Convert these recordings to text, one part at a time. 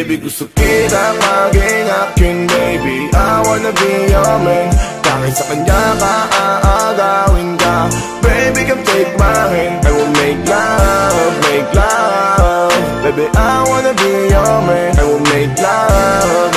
Baby, gusto kita maging akin, baby. I wanna be your man. Kahit sa kanya ka aagawin ka, baby, come take my hand. I will make love, make love. Baby, I wanna be your man. I will make love,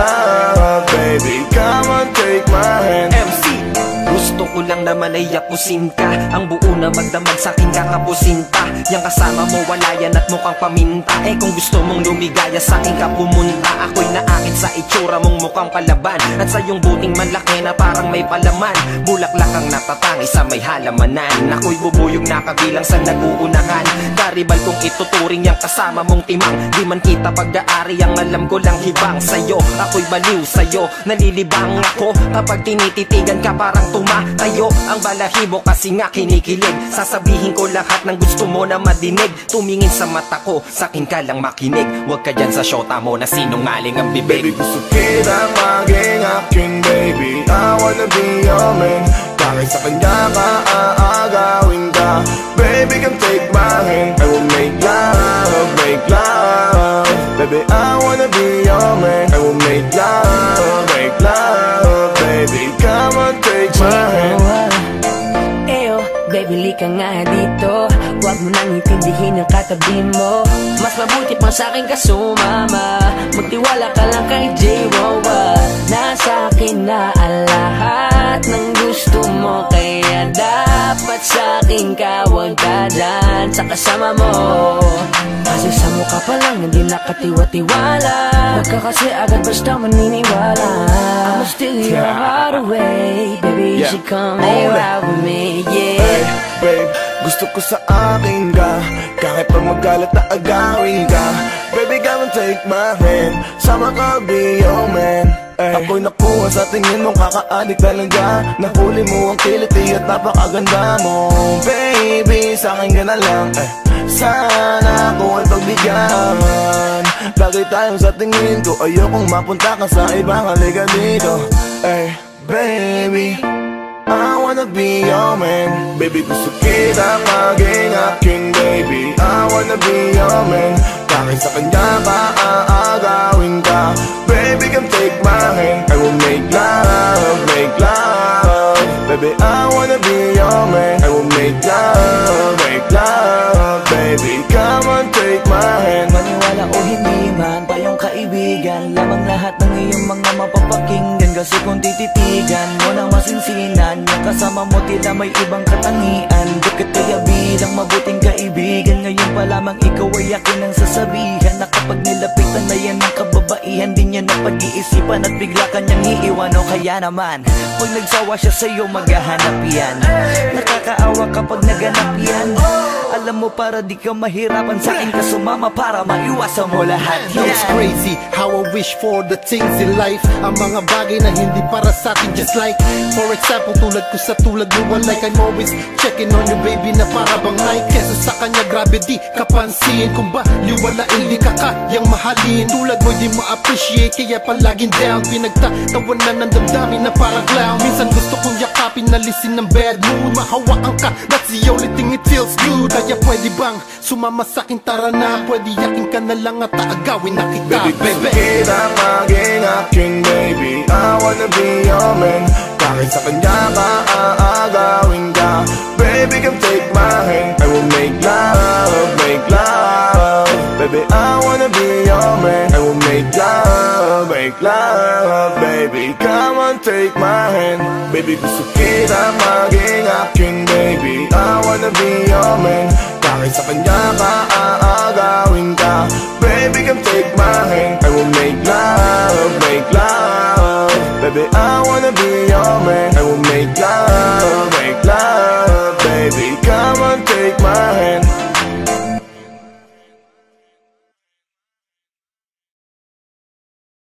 baby, come on, take my hand. MC, gusto ko lang naman ay yapusin ka. Ang buo na magdamag sa'kin kakapusin pa. Yang kasama mo wala yan at mukhang paminta. Eh kung gusto mong lumigaya sa'kin ka pumunta. Ako'y naakit sa itsura mong mukhang palaban, at sa iyong buting manlaki na parang may palaman. Bulaklak ang natatangi sa may halamanan. Ako'y bubuyog na kabilang sa naguunahan. Karibal kong ituturing yang kasama mong timang. Di man kita pag-aari, ang alam ko lang hibang sa'yo. Ako'y baliw sa'yo, nalilibang ako kapag tinititigan ka parang tumatayo. Ang balahibo kasi nga kinikilig. Sasabihin ko lahat ng gusto mo na madinig. Tumingin sa mata ko, sa'kin ka lang makinig. Huwag ka dyan sa shota mo na sinungaling ang bibig. Baby, gusto kita maging akin, baby. I wanna be your man. Kahit sa kanya ka aagawin ka, baby, come take my hand. I will make love, make love. Baby, I wanna be your man. I will make love, baby, come on, take my hand. Baby, lika nga dito. Huwag mo nang intindihin ang katabi mo. Mas mabuti pang sa'kin ka sumama. Magtiwala ka lang kay J-Rowa. Nasa akin na ang lahat ng gusto mo, kaya dapat sa'kin ka huwag ka dyan sa kasama mo. Kasi sa mukha pa lang hindi nakatiwa-tiwala. Huwag ka kasi agad basta maniniwala. I'ma steal your heart away. Baby, you should come and ride with me, yeah. Hey, babe, gusto ko sa akin ka. Kahit pa magalit na agawin ka, baby, come and take my hand. Sama ka, be your man. Ako'y nakuha sa tingin mo, kakaadik talaga. Nahuli mo ang kiliti at napakaganda mo. Baby, sa'kin ka na lang. Sana ako ay pagbigyan. Lagi tayong sa tingin ko, ayokong mapunta ka sa ibang halika dito. Baby, I wanna be your man. Baby, gusto kita maging akin, baby. I wanna be your man. Kahit sa kanya ka aagawin ka, baby, come take my hand. I will make love, baby, I wanna be your man. I will make love, baby, come on, take my hand. Maniwala o hindi man, tayong kaibigan. Lamang lahat ng iyong mga mapapakinggan. Kasi kung tititigan mo ng masinsinan, yung kasama mo tila may ibang katangian. Di ka kaya bilang mabuting kaibigan. Ngayon pa lamang ikaw ay akin ang sasabihan, na kapag nilapitan na yan ng kababaihan, di niya na pag-iisipan at bigla kanyang iiwan. O kaya naman, pag nagsawa siya sa'yo maghahanap yan. Nakakaawa kapag naganap yan. Alam mo para di ka mahirapan, sa'kin ka sumama para maiwasan mo lahat. Now it's crazy how I wish for the things in life. Ang mga bagay na hindi para sa'kin, just like for example, tulad ko sa tulad mo, like I'm always checking on you, baby, na para bang like. Kesa sa kanya grabe di kapansin, kung ba liwala hindi ka kayang mahalin. Tulad mo di ma-appreciate, kaya palaging down. Pinagtatawanan ng damdamin na parang clown. Minsan gusto kong yakapin, nalisin ng bad mood. Mahawakan ka, that's the only thing it feels good. Kaya pwede bang sumama sa'kin, tara na. Pwede yakin ka na lang at aagawin na kita, baby. Gusto kita maging akin, baby. I wanna be your man. Kahit sa kanya ka aagawin ka, baby, come take my hand. I will make love, baby, I wanna be your man. I will make love, baby, come on, take my hand. Baby, gusto kita maging akin, baby. I wanna be your man. Kahit sa kanya ka aagawin ka, baby, come take my hand. I will make love, baby, I wanna be